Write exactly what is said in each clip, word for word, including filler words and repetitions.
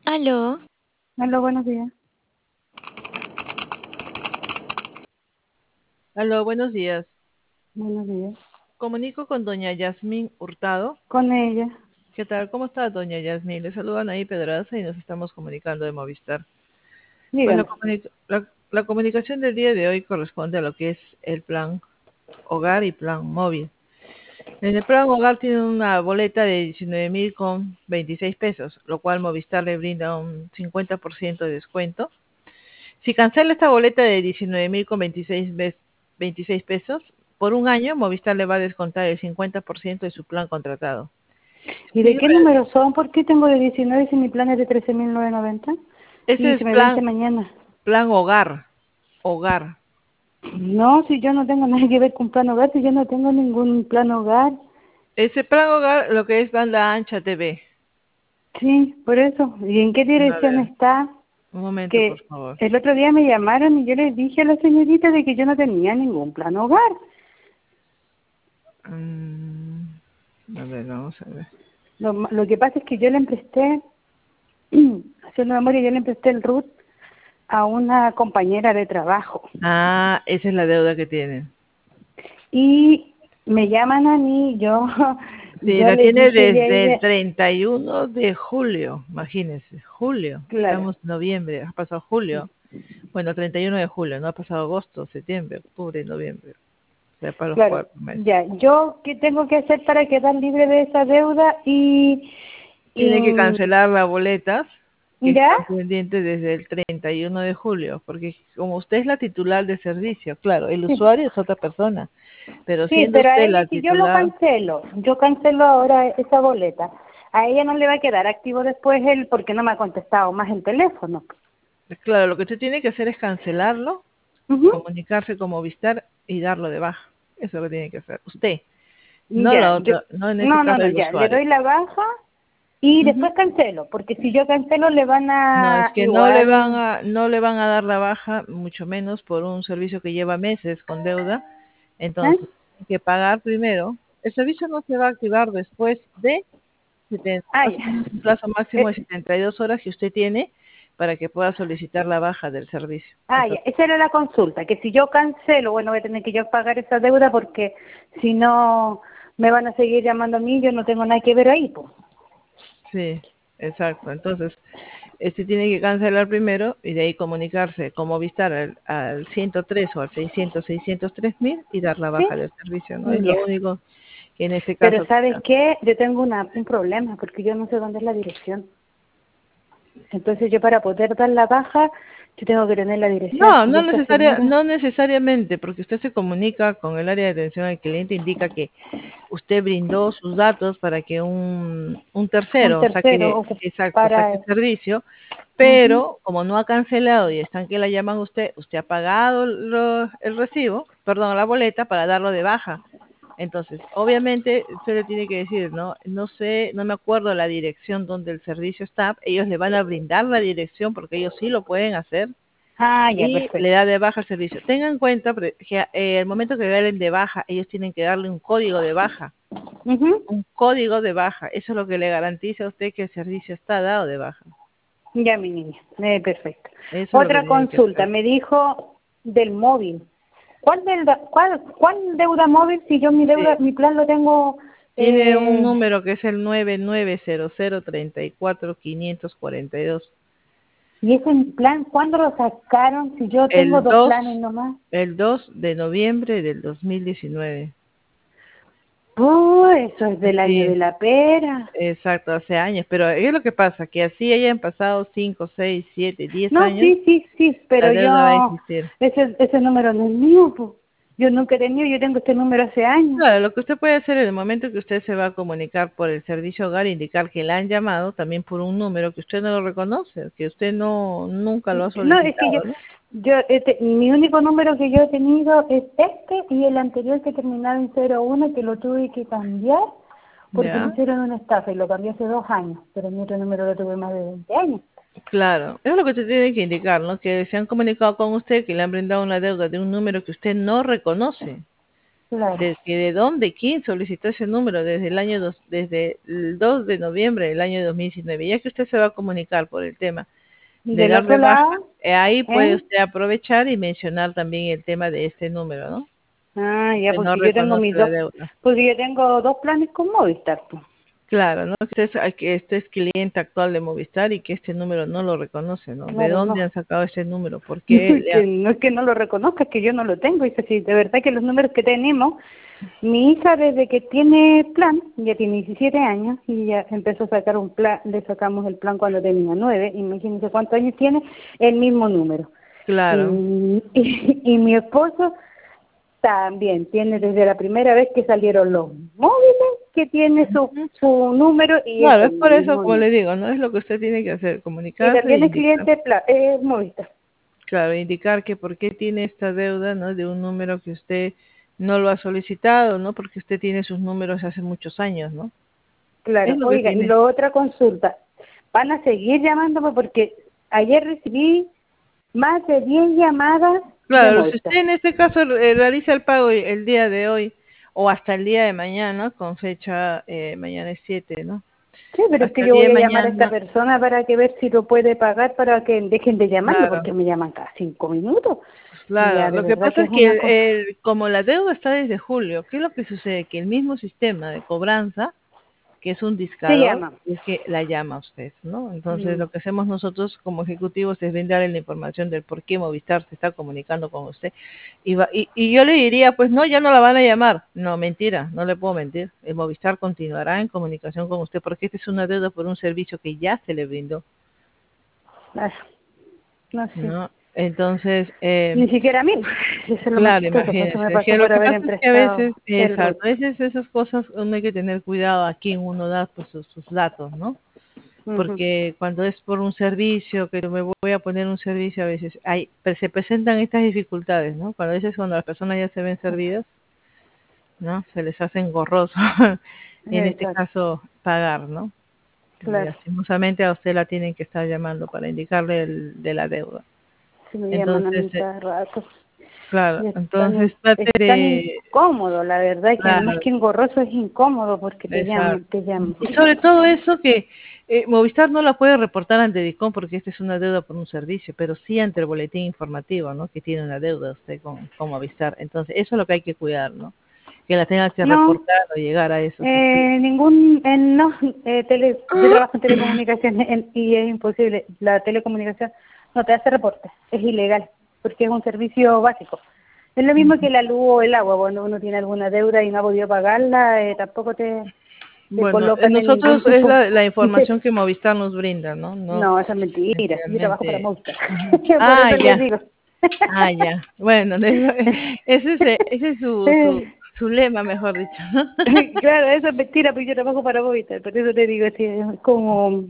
Aló, Hola, buenos días. Aló, buenos días. Buenos días. Comunico con doña Yasmín Hurtado. Con ella. ¿Qué tal? ¿Cómo está, doña Yasmín? Le saludan ahí Pedraza y nos estamos comunicando de Movistar. Pues la, Dígame. comuni- la, la comunicación del día de hoy corresponde a lo que es el plan hogar y plan móvil. En el plan hogar tiene una boleta de diecinueve mil con veintiséis pesos, lo cual Movistar le brinda un cincuenta por ciento de descuento. Si cancela esta boleta de diecinueve mil con veintiséis, ves- veintiséis pesos, por un año Movistar le va a descontar el cincuenta por ciento de su plan contratado. ¿Y Sí, de qué números son? ¿Por qué tengo de diecinueve si mi plan es de trece mil novecientos noventa? ese Y es se me vence plan, mañana. plan hogar, hogar. No, si yo no tengo nada que ver con plan hogar, si yo no tengo ningún plan hogar. Ese plan hogar, lo que es banda ancha T V. Sí, por eso. ¿Y en qué A dirección ver, está? un momento, por Que favor. el otro día me llamaron y yo les dije a la señorita de que yo no tenía ningún plan hogar. Mm, a ver, vamos a ver. Lo, ma- lo que pasa es que yo le presté, haciendo memoria, yo le presté el root a una compañera de trabajo. Ah, esa es la deuda que tienen. Y me llaman a mí, yo Sí, yo la le tiene dije de desde el ella, treinta y uno de julio, imagínense, julio. claro, Estamos en noviembre, ha pasado julio. Bueno, treinta y uno de julio, no ha pasado agosto, septiembre, octubre, noviembre. O sea, para los claro, cuatro meses. ya, yo qué tengo que hacer para quedar libre de esa deuda y, y Tiene que cancelar las boletas que ya, están pendientes desde el treinta y uno de julio, porque como usted es la titular de servicio, claro, el sí, usuario es otra persona, pero sí, siendo pero a usted ella la si yo lo titular, cancelo, yo cancelo ahora esa boleta, a ella no le va a quedar activo después el, porque no me ha contestado más el teléfono. claro, lo que usted tiene que hacer es cancelarlo, Ujú. comunicarse con Movistar y darlo de baja. Eso es lo que tiene que hacer. Usted, no Ya, la yo, otra, no en este no, no, caso no, el ya, le usuario. doy la baja y Ujú. después cancelo, porque si yo cancelo le van No, es a que no le van igual, a, no le van a dar la baja, mucho menos por un servicio que lleva meses con deuda. ¿eh? Entonces, hay que pagar primero. El servicio no se va a activar después de setenta, Ah, más o ya. menos un plazo máximo de Eh, setenta y dos horas que usted tiene para que pueda solicitar la baja del servicio. ah, ya. Entonces, Esa era la consulta, que si yo cancelo, bueno, voy a tener que yo pagar esa deuda porque si no me van a seguir llamando a mí, yo no tengo nada que ver ahí, pues. sí, exacto. Entonces, este tiene que cancelar primero y de ahí comunicarse con Movistar al, al ciento tres o al seiscientos, seiscientos tres mil y dar la ¿Sí? baja del servicio, ¿no? Es Ya. lo único que en este Pero caso ¿sabes queda. qué? Yo tengo una, un problema porque yo no sé dónde es la dirección. Entonces yo para poder dar la baja, yo tengo que tener la dirección. No, Y no esta necesaria, señora, no necesariamente, porque usted se comunica con el área de atención al cliente, indica que usted brindó sus datos para que un, un un tercero tercero, saque, o que exacto, saque para... el servicio, Ujú. pero como no ha cancelado y están que la llaman a usted, usted ha pagado lo- el recibo, perdón, la boleta para darlo de baja. Entonces, obviamente, usted le tiene que decir, ¿no? No sé, no me acuerdo la dirección donde el servicio está, ellos le van a brindar la dirección porque ellos sí lo pueden hacer Ah, ya, y le perfecto. da de baja el servicio. Tengan en cuenta pre- que eh, al momento que le den de baja, ellos tienen que darle un código de baja, Ujú. un código de baja. Eso es lo que le garantiza a usted que el servicio está dado de baja. Ya, mi niña, eh, perfecto. Eso es lo que Otra tienen que consulta, hacer. me dijo del móvil. ¿Cuál, deuda, cuál, cuál deuda móvil si yo mi deuda, Sí. mi plan lo tengo, Tiene un eh, número que es el nueve nueve cero cero treinta y cuatro quinientos cuarenta y dos. y ese plan, ¿cuándo lo sacaron? Si yo tengo El dos dos, planes nomás. el dos de noviembre del dos mil diecinueve. Oh, eso es del año de Sí, la pera. exacto, hace años. Pero ¿qué es lo que pasa? Que así hayan pasado cinco, seis, siete, diez No, años, sí, sí, sí, la pero deuda va a yo, existir. ese, ese número no es mío, po. Yo nunca he tenido, yo tengo este número hace años. Claro, lo que usted puede hacer en el momento que usted se va a comunicar por el servicio hogar, indicar que le han llamado también por un número que usted no lo reconoce, que usted no nunca lo ha No, es que yo, solicitado, ¿no? yo, este, mi único número que yo he tenido es este y el anterior que terminaba en cero uno que lo tuve que cambiar porque me Ya, hicieron una estafa y lo cambié hace dos años, pero mi otro número lo tuve más de veinte años. claro. Eso es lo que usted tiene que indicar, ¿no? Que se han comunicado con usted, que le han brindado una deuda de un número que usted no reconoce. claro. de que de dónde, quién solicitó ese número desde el año dos, desde el dos de noviembre del año dos mil diecinueve, ya que usted se va a comunicar por el tema Y de del dar otro de baja, lado, eh, ahí puede ¿eh? usted aprovechar y mencionar también el tema de este número, ¿no? Ah, ya, Que no porque yo tengo reconoce mis la dos, deuda. porque yo tengo dos planes con Movistar, pues. Claro, ¿no? Que usted, es- que este es cliente actual de Movistar y que este número no lo reconoce, ¿no? ¿De Claro, dónde no. han sacado ese número? ¿Por No qué es le que ha- no es que no lo reconozca, es que yo no lo tengo. Dice, sí, de verdad que los números que tenemos, mi hija desde que tiene plan, ya tiene diecisiete años, y ya empezó a sacar un plan, le sacamos el plan cuando tenía nueve, imagínense cuántos años tiene, el mismo número. Y, Claro. y, y mi esposo también tiene desde la primera vez que salieron los móviles, que tiene su, Ujú. su número y es Claro, es el por eso, mismo como número. le digo, ¿no? Es lo que usted tiene que hacer, Y comunicarse e también es indicar. cliente pla- eh, Movistar. Claro, indicar que por qué tiene esta deuda, ¿no? De un número que usted no lo ha solicitado, ¿no? Porque usted tiene sus números hace muchos años, ¿no? Es Claro, lo que oiga, y tiene. la otra consulta, van a seguir llamándome porque ayer recibí más de diez llamadas de Claro, si Movistar. usted en este caso eh, realiza el pago el día de hoy o hasta el día de mañana, con fecha, eh, mañana es siete, ¿no? Sí, pero es Hasta que el yo día de voy a llamar a esta mañana, persona para que ver si lo puede pagar para que dejen de llamarme, claro, porque me llaman cada cinco minutos. Y ya, claro. de Lo que verdad pasa que es es que una el- cosa. el- como la deuda está desde julio, ¿qué es lo que sucede? Que el mismo sistema de cobranza que es un Se discador, llama. es que la llama a usted, ¿no? Entonces, Mm, lo que hacemos nosotros como ejecutivos es brindarle la información del por qué Movistar se está comunicando con usted. Y, va- y, y yo le diría, pues no, ya no la van a llamar. No, mentira, no le puedo mentir. El Movistar continuará en comunicación con usted porque esta es una deuda por un servicio que ya se le brindó, ah, no sé. ¿no? Entonces, eh, Ni siquiera a mí. Eso es lo más claro, chistoso, pues eso me imagínese. Es que pasó lo por que haber pasa es que a veces, emprestado el RUT. exacto, a veces esas cosas uno hay que tener cuidado a quién uno da pues, sus, sus datos, ¿no? Ujú. Porque cuando es por un servicio, que me voy a poner un servicio, a veces hay, pues, se presentan estas dificultades, ¿no? Cuando a veces cuando las personas ya se ven servidas, ¿no? Se les hace engorroso, en este Exacto, caso, pagar, ¿no? Y claro. lastimosamente a usted la tienen que estar llamando para indicarle el, de la deuda. Si me llaman a Entonces, mí eh, cada rato. claro, Y es tan, entonces in- trate es tan de, incómodo, la verdad, que más claro, que engorroso es incómodo porque te exacto. llaman, te llaman. Y sobre todo eso que eh, Movistar no la puede reportar ante DICOM porque esta es una deuda por un servicio, pero sí ante el boletín informativo, ¿no? Que tiene una deuda usted con, con Movistar. Entonces, eso es lo que hay que cuidar, ¿no? Que la tenga que No, reportar o llegar a eso. Si usted... eh, ningún, eh, no, eh, tele, yo trabajo en telecomunicaciones en- y es imposible, la telecomunicación no te hace reporte, es ilegal, porque es un servicio básico. Es lo mismo que la luz o el agua, cuando uno tiene alguna deuda y no ha podido pagarla, eh, tampoco te, te Bueno, eh, colocan en ningún nosotros es tipo. la, la información que Movistar nos brinda, ¿no? No, No, esa es mentira. Yo trabajo para esencialmente. Movistar. Ujú. Por Ah, eso les ya. digo. Ah, ya. Bueno, eso- ese es, eh, ese es su, su, su lema, mejor dicho, ¿no? Claro, eso es mentira, porque yo trabajo para Movistar. Por eso te digo, sí, es como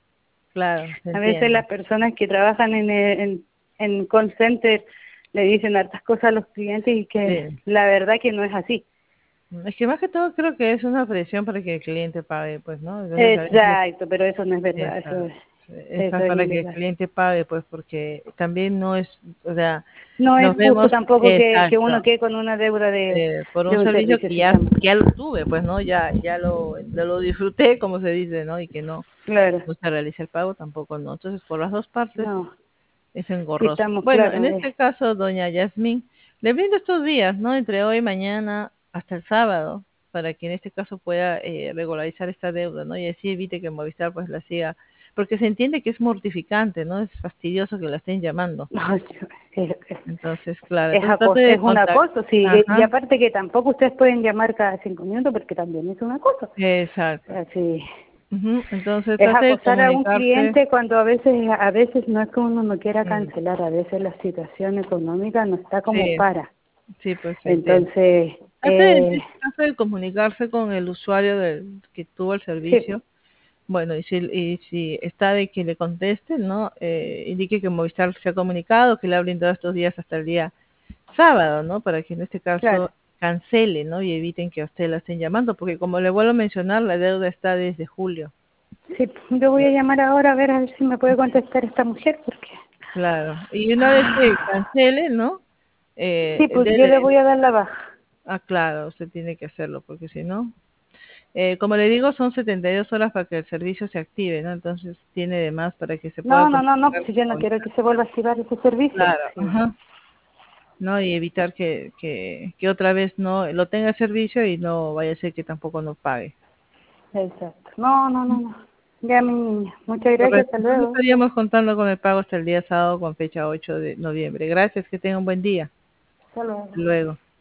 Claro, se a veces entiende. las personas que trabajan en, el- en, en call center le dicen hartas cosas a los clientes y que Sí. la verdad que no es así. Es que más que todo creo que es una presión para que el cliente pague, pues, ¿no? Entonces a veces Exacto, pero eso no es verdad, eso esa, es, esa eso es para que el ilegal. cliente pague, pues, porque también no es, o sea, No es nos justo vemos, tampoco que, que uno exacto, quede con una deuda de, eh, por de un un servicio servicio, que si ya, estamos. que ya lo tuve, pues, ¿no? Ya, ya lo, lo, lo disfruté, como se dice, ¿no? Y que no, Claro, no se realiza el pago tampoco, ¿no? Entonces, por las dos partes no, es si engorroso. estamos Bueno, en claros. Eh. este caso, doña Yasmín, le brindo estos días, ¿no? Entre hoy y mañana hasta el sábado, para que en este caso pueda eh, regularizar esta deuda, ¿no? Y así evite que Movistar pues la siga, porque se entiende que es mortificante, ¿no? Es fastidioso que la estén llamando. No, yo- es, es, Entonces, claro, es entonces acos- trate es de un contactar. acoso, sí, y y Ajá, aparte que tampoco ustedes pueden llamar cada cinco minutos porque también es un acoso. exacto. Así, Ujú. Entonces, es trate de acosar a un comunicarse. cliente cuando a veces, a veces no es que uno no quiera Mm, cancelar, a veces la situación económica no está como sí, para. sí, pues se entiende. Entonces, Trate de, en eh, este caso de comunicarse con el usuario del, que tuvo el sí, servicio. Bueno, y si, y si está de que le conteste, ¿no? Eh, indique que Movistar se ha comunicado, que le ha brindado estos días hasta el día sábado, ¿no? Para que en este claro, caso cancele, ¿no? Y eviten que a usted la estén llamando, porque como le vuelvo a mencionar, la deuda está desde julio. sí, yo voy a llamar ahora a ver a ver si me puede contestar esta mujer porque, Claro. Y una vez que cancele, ¿no? sí, Eh, pues yo le dele, voy a dar la baja. Ah, claro, usted tiene que hacerlo, porque si no, eh, como le digo, son setenta y dos horas para que el servicio se active, ¿no? Entonces tiene de más para que se pueda No, no, no, no, comunicar pues yo no con... quiero que se vuelva a activar ese servicio. Claro, Sí, ajá, ¿no? Y evitar que, que, que otra vez no lo tenga el servicio y no vaya a ser que tampoco no pague. exacto. No, no, no, no. Ya, mi niña. Muchas gracias, Correcto. hasta Entonces luego. estaríamos contando con el pago hasta el día sábado con fecha ocho de noviembre. Gracias, que tenga un buen día. Hasta luego. Hasta luego.